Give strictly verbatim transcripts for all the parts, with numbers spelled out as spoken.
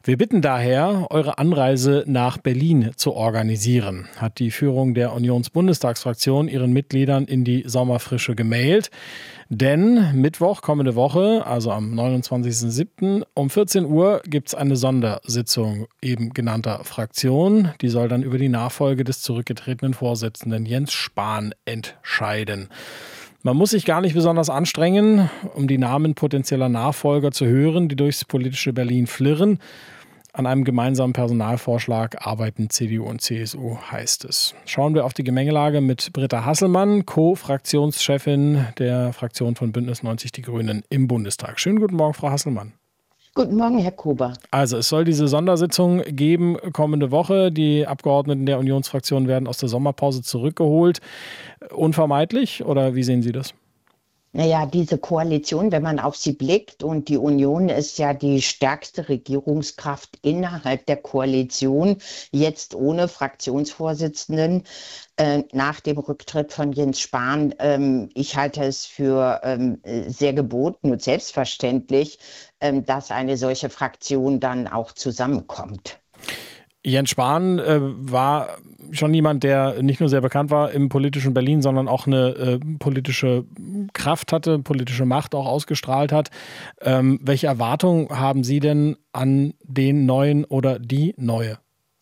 Wir bitten daher, eure Anreise nach Berlin zu organisieren, hat die Führung der Unionsbundestagsfraktion ihren Mitgliedern in die Sommerfrische gemailt. Denn Mittwoch, kommende Woche, also am neunundzwanzigsten siebten um vierzehn Uhr gibt es eine Sondersitzung eben genannter Fraktion. Die soll dann über die Nachfolge des zurückgetretenen Vorsitzenden Jens Spahn entscheiden. Man muss sich gar nicht besonders anstrengen, um die Namen potenzieller Nachfolger zu hören, die durchs politische Berlin flirren. An einem gemeinsamen Personalvorschlag arbeiten C D U und C S U, heißt es. Schauen wir auf die Gemengelage mit Britta Hasselmann, Co-Fraktionschefin der Fraktion von Bündnis neunzig Die Grünen im Bundestag. Schönen guten Morgen, Frau Hasselmann. Guten Morgen, Herr Kober. Also es soll diese Sondersitzung geben kommende Woche. Die Abgeordneten der Unionsfraktion werden aus der Sommerpause zurückgeholt. Unvermeidlich oder wie sehen Sie das? Naja, diese Koalition, wenn man auf sie blickt, und die Union ist ja die stärkste Regierungskraft innerhalb der Koalition, jetzt ohne Fraktionsvorsitzenden äh, nach dem Rücktritt von Jens Spahn. Ähm, ich halte es für ähm, sehr geboten und selbstverständlich, ähm, dass eine solche Fraktion dann auch zusammenkommt. Jens Spahn äh, war schon jemand, der nicht nur sehr bekannt war im politischen Berlin, sondern auch eine äh, politische Kraft hatte, politische Macht auch ausgestrahlt hat. Ähm, welche Erwartungen haben Sie denn an den Neuen oder die Neue?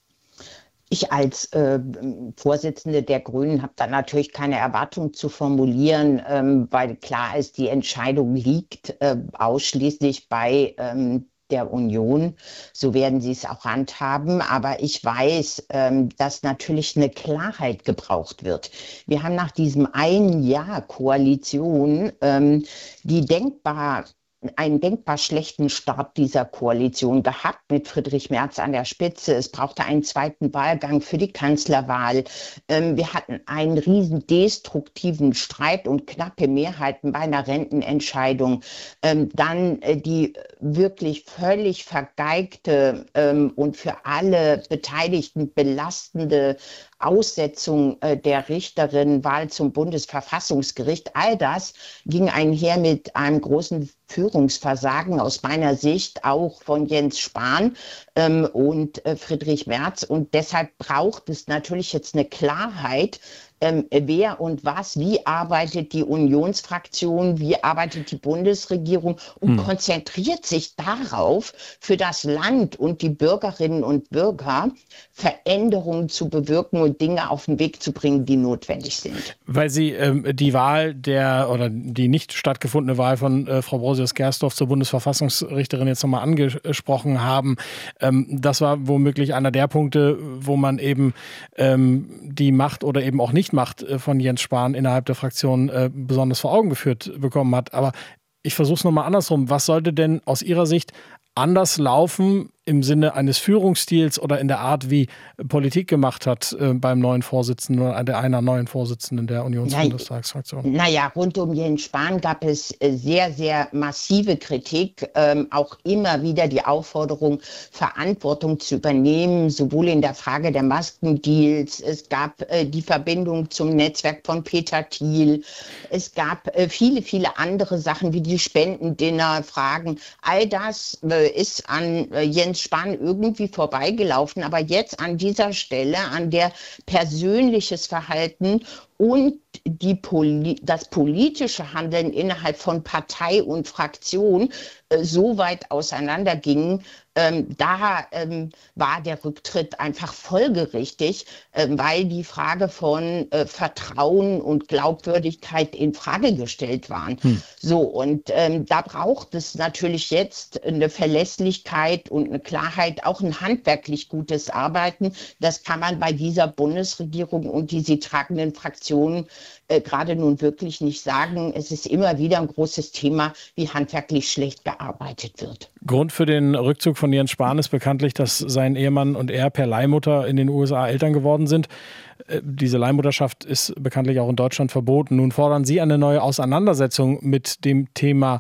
Ich als äh, Vorsitzende der Grünen habe da natürlich keine Erwartung zu formulieren, ähm, weil klar ist, die Entscheidung liegt äh, ausschließlich bei ähm, der Union. So werden sie es auch handhaben. Aber ich weiß, ähm, dass natürlich eine Klarheit gebraucht wird. Wir haben nach diesem einen Jahr Koalition ähm, die denkbar einen denkbar schlechten Start dieser Koalition gehabt mit Friedrich Merz an der Spitze. Es brauchte einen zweiten Wahlgang für die Kanzlerwahl. Ähm, wir hatten einen riesen destruktiven Streit und knappe Mehrheiten bei einer Rentenentscheidung. Ähm, dann äh, die wirklich völlig vergeigte ähm, und für alle Beteiligten belastende Aussetzung äh, der Richterin-Wahl zum Bundesverfassungsgericht. All das ging einher mit einem großen Führungsversagen aus meiner Sicht, auch von Jens Spahn ähm, und äh, Friedrich Merz. Und deshalb braucht es natürlich jetzt eine Klarheit, ähm, wer und was, wie arbeitet die Unionsfraktion, wie arbeitet die Bundesregierung und hm. konzentriert sich darauf, für das Land und die Bürgerinnen und Bürger Veränderungen zu bewirken und Dinge auf den Weg zu bringen, die notwendig sind. Weil Sie ähm, die Wahl der oder die nicht stattgefundene Wahl von äh, Frau Brosius-Gersdorf zur Bundesverfassungsrichterin jetzt nochmal angesprochen haben. Ähm, das war womöglich einer der Punkte, wo man eben ähm, die Macht oder eben auch Nicht-Macht äh, von Jens Spahn innerhalb der Fraktion äh, besonders vor Augen geführt bekommen hat. Aber ich versuche es nochmal andersrum. Was sollte denn aus Ihrer Sicht anders laufen im Sinne eines Führungsstils oder in der Art, wie Politik gemacht hat äh, beim neuen Vorsitzenden oder der einer neuen Vorsitzenden der Unionsbundestagsfraktion? Naja, rund um Jens Spahn gab es äh, sehr, sehr massive Kritik, ähm, auch immer wieder die Aufforderung, Verantwortung zu übernehmen, sowohl in der Frage der Maskendeals, es gab äh, die Verbindung zum Netzwerk von Peter Thiel, es gab äh, viele, viele andere Sachen wie die Spendendinner-Fragen. All das äh, ist an äh, Jens Spahn irgendwie vorbeigelaufen, aber jetzt an dieser Stelle, an der persönliches Verhalten und die Poli- das politische Handeln innerhalb von Partei und Fraktion äh, so weit auseinandergingen, ähm, da ähm, war der Rücktritt einfach folgerichtig, äh, weil die Frage von äh, Vertrauen und Glaubwürdigkeit in Frage gestellt waren. Hm. So, und ähm, da braucht es natürlich jetzt eine Verlässlichkeit und eine Klarheit, auch ein handwerklich gutes Arbeiten. Das kann man bei dieser Bundesregierung und die sie tragenden Fraktionen äh, gerade nun wirklich nicht sagen. Es ist immer wieder ein großes Thema, wie handwerklich schlecht gearbeitet wird. Grund für den Rückzug von Jens Spahn ist bekanntlich, dass sein Ehemann und er per Leihmutter in den U S A Eltern geworden sind. Diese Leihmutterschaft ist bekanntlich auch in Deutschland verboten. Nun fordern Sie eine neue Auseinandersetzung mit dem Thema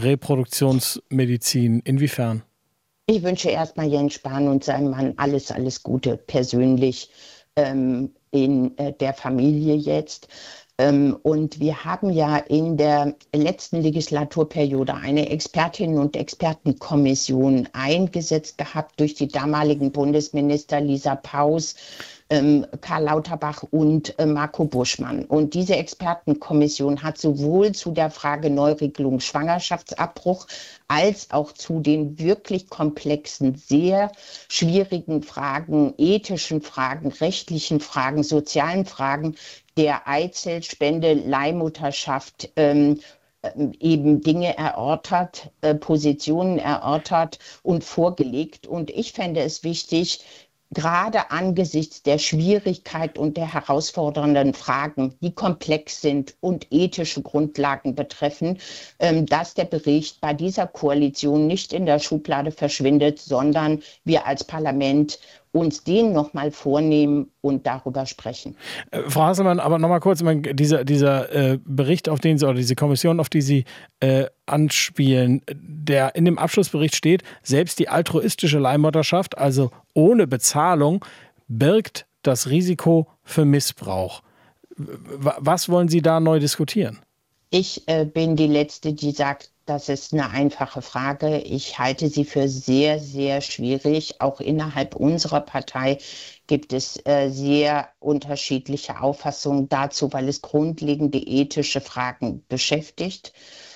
Reproduktionsmedizin. Inwiefern? Ich wünsche erstmal Jens Spahn und seinem Mann alles, alles Gute persönlich ähm, in äh, der Familie jetzt. Und wir haben ja in der letzten Legislaturperiode eine Expertinnen- und Expertenkommission eingesetzt gehabt durch die damaligen Bundesminister Lisa Paus, Karl Lauterbach und Marco Buschmann. Und diese Expertenkommission hat sowohl zu der Frage Neuregelung Schwangerschaftsabbruch als auch zu den wirklich komplexen, sehr schwierigen Fragen, ethischen Fragen, rechtlichen Fragen, sozialen Fragen der Eizellspende, Leihmutterschaft ähm, eben Dinge erörtert, äh, Positionen erörtert und vorgelegt. Und ich fände es wichtig, gerade angesichts der Schwierigkeit und der herausfordernden Fragen, die komplex sind und ethische Grundlagen betreffen, dass der Bericht bei dieser Koalition nicht in der Schublade verschwindet, sondern wir als Parlament uns den nochmal vornehmen und darüber sprechen. Äh, Frau Hasselmann, aber nochmal kurz, ich meine, dieser, dieser äh, Bericht, auf den Sie, oder diese Kommission, auf die Sie äh, anspielen, der in dem Abschlussbericht steht, selbst die altruistische Leihmutterschaft, also ohne Bezahlung, birgt das Risiko für Missbrauch. W- Was wollen Sie da neu diskutieren? Ich äh, bin die Letzte, die sagt, das ist eine einfache Frage. Ich halte sie für sehr, sehr schwierig. Auch innerhalb unserer Partei gibt es äh, sehr unterschiedliche Auffassungen dazu, weil es grundlegende ethische Fragen beschäftigt.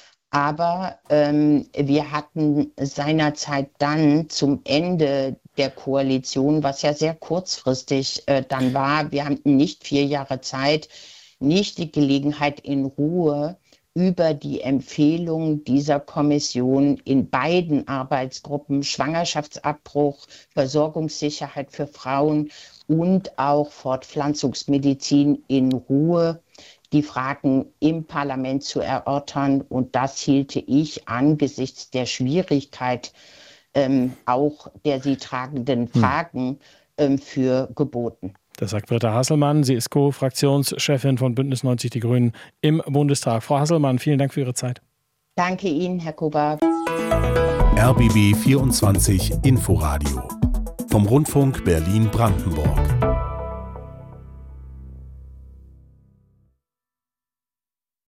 Aber ähm, wir hatten seinerzeit dann zum Ende der Koalition, was ja sehr kurzfristig äh, dann war, wir hatten nicht vier Jahre Zeit, nicht die Gelegenheit in Ruhe über die Empfehlungen dieser Kommission in beiden Arbeitsgruppen, Schwangerschaftsabbruch, Versorgungssicherheit für Frauen und auch Fortpflanzungsmedizin, in Ruhe die Fragen im Parlament zu erörtern. Und das hielte ich angesichts der Schwierigkeit ähm, auch der sie tragenden Fragen ähm, für geboten. Das sagt Britta Hasselmann. Sie ist Co-Fraktionschefin von Bündnis neunzig Die Grünen im Bundestag. Frau Hasselmann, vielen Dank für Ihre Zeit. Danke Ihnen, Herr Kuba. R B B vierundzwanzig Inforadio vom Rundfunk Berlin-Brandenburg.